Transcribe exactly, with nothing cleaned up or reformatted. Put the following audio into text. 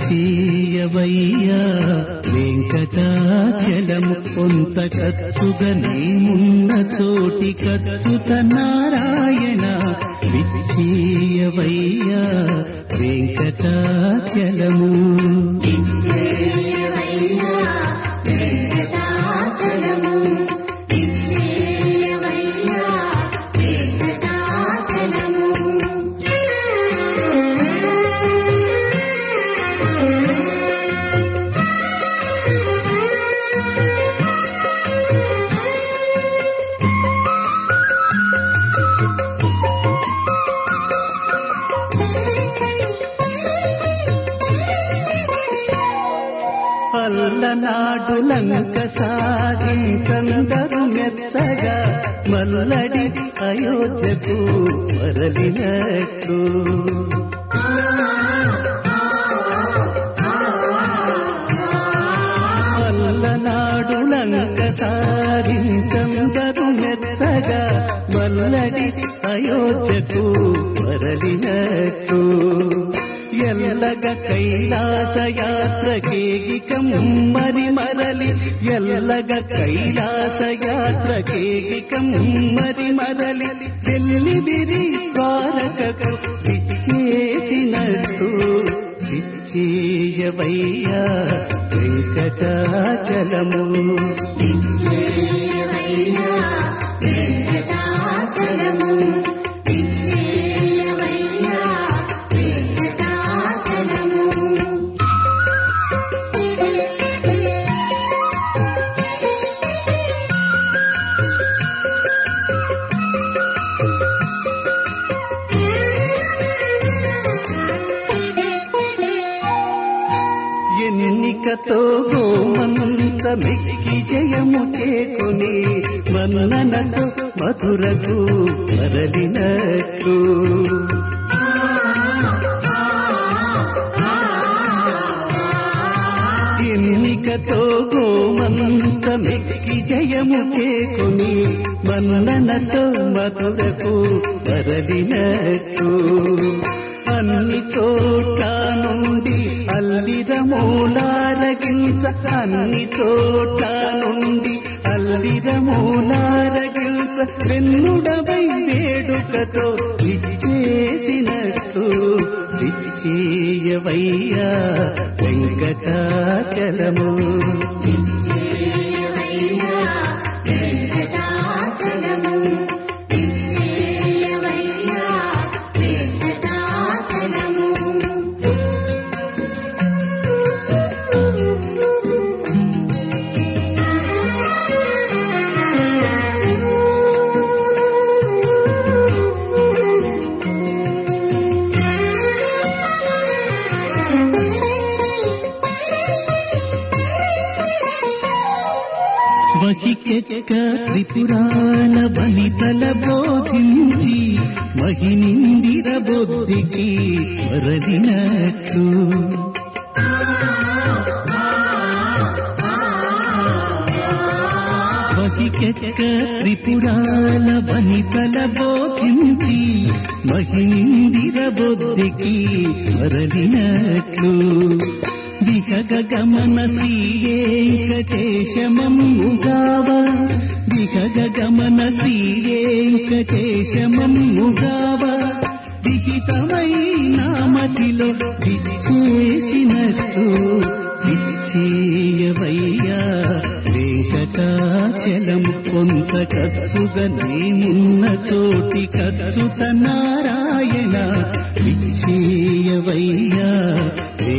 ఇచ్చేయవయ్యా వెంకటాచలము కొంత ఖర్చుగా నీమున్న చోటి ఖర్చుత నారాయణ ఇచ్చేయవయ్యా వెంకటాచలము అల్లనాడు లంక సాగించందరు మెచ్చగా మల్లడి అయోధ్యకు మరలినట్టు అల్లనాడు లంక సాగించందరు మెచ్చగా మల్లడి అయోధ్యకు మరలినట్టు ఎల్లగ కైలాస యాత్రకేగిక ముమ్మరి మరలి ఎల్లగ కైలాస యాత్రకేగిక ముమ్మరి మరలి వెల్లివిరి ద్వారకకు విచ్చేసినట్టు విచ్చేయవయ్యా వెంకటాచలము విచ్చేయవయ్యా వెంకటాచలము ఎన్నికతో గోమంత మెక్కి జయము చేకుని మన్ననతో మధురకు మరలినట్లు ఎన్నికతో గోమంత మెక్కి జయము చేకుని మన్ననతో మధురకు మరలినట్లు అన్ని చోట్ల నుండి అల్లిరమూలారగించ అన్ని చోట్ల నుండి అల్లిరమూలారగించ వెన్నుడవై వేడుకతో ఇచ్చేసినట్టు ఇచ్చేయవయ్యా వెంకటాచలము వహికెక్క త్రిపురాల బలితల బోధించి మహినిందిర బొద్దికి మరలినట్లు వహికెక్క త్రిపురాల బలితల బోధించి మహినిందిర బొద్దికి మరలినట్లు దిగగ గమన శ్రీవేంకటేశమమ్ముగావ దిగగ గమన శ్రీవేంకటేశమమ్ముగావ విహితమై నామతిలో విచ్చేసినట్టు విచ్చేయవయ్యా వెంకటాచలము కొంత ఖర్చుగా నీమున్న చోటి ఖర్చుత నారాయణ విచ్చేయవయ్యా